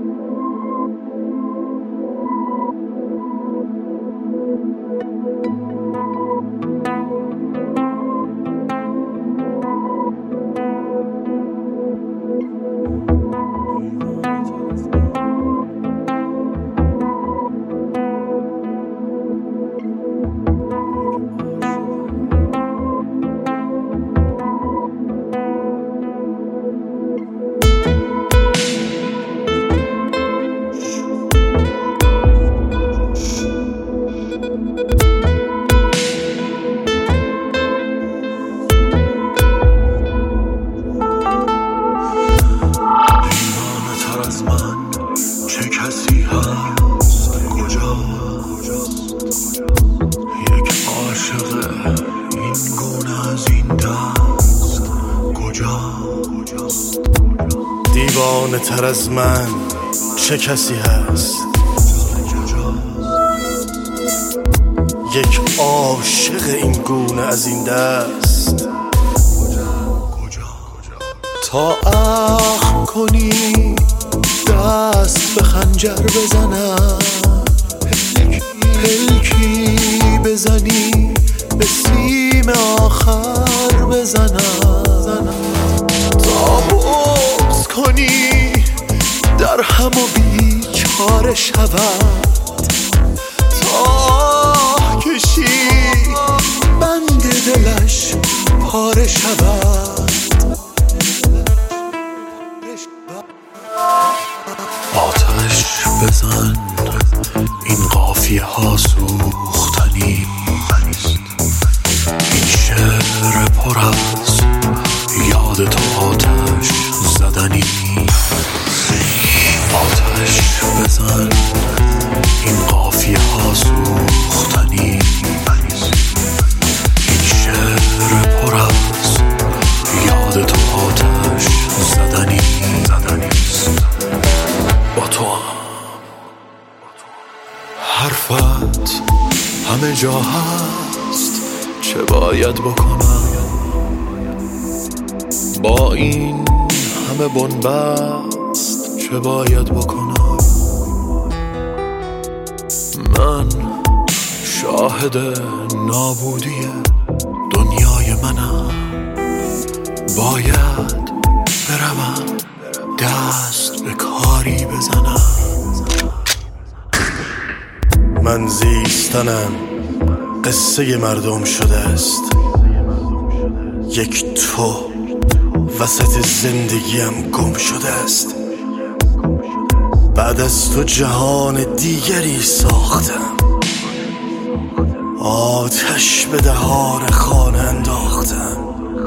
دیوانه تر از من چه کسی هست؟ یک عاشق این گونه از این دست. تا اخم کنی دست به خنجر بزنم، پلکی بزنی به سیم آخر بزنم، تا بغض کنی در هم و بیچاره شود، تا کشی بند دلش پاره شود. آتش بزن این قافیه ها سوختنی، این شعر پر از یاد تو آتش زدنی. آتش بزن این قافیه ها سوختنی، این شعر پر از یاد تو آتش زدنی. با تو حرفت همه جا هست، چه باید بکنم با این همه بنبست؟ چه باید بکنم؟ من شاهد نابودی دنیای منم، باید بروم دست به کاری بزنم. من زیستنم قصه مردم شده است، یک تو وسط زندگیم گم شده است. بعد از تو جهان دیگری ساختم، آتش به دهان خانه انداختم.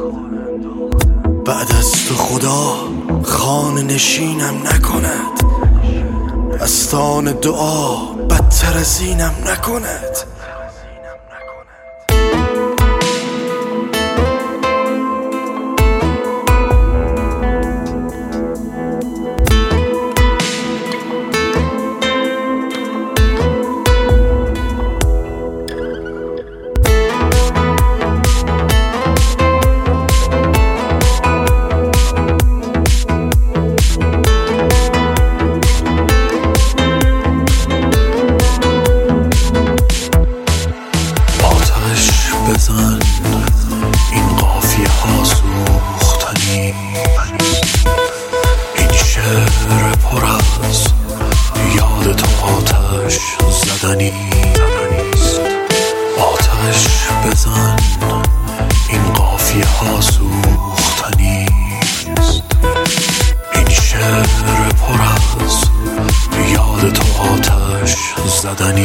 بعد از تو خدا خانه نشینم نکند، استان دعا بدتر از اینم نکند. بزن این قافیه ها سوختنی، این شعر پر از یاد تو آتش زدنی. آتش بزن این قافیه ها سوختنی، این شعر پر از یاد تو آتش زدنی.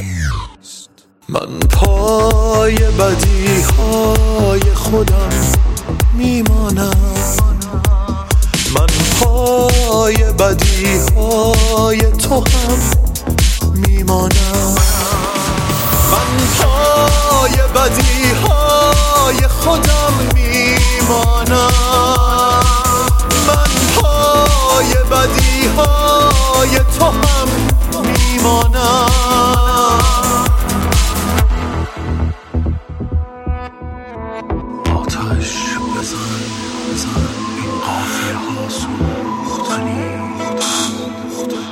من پای بدی های خودم میمانم، من پای بدی های تو هم میمانم. من پای بدی های خودم میمانم، من پای بدی های تو هم میمانم. آتش بزن این قافیه ها سوختنی.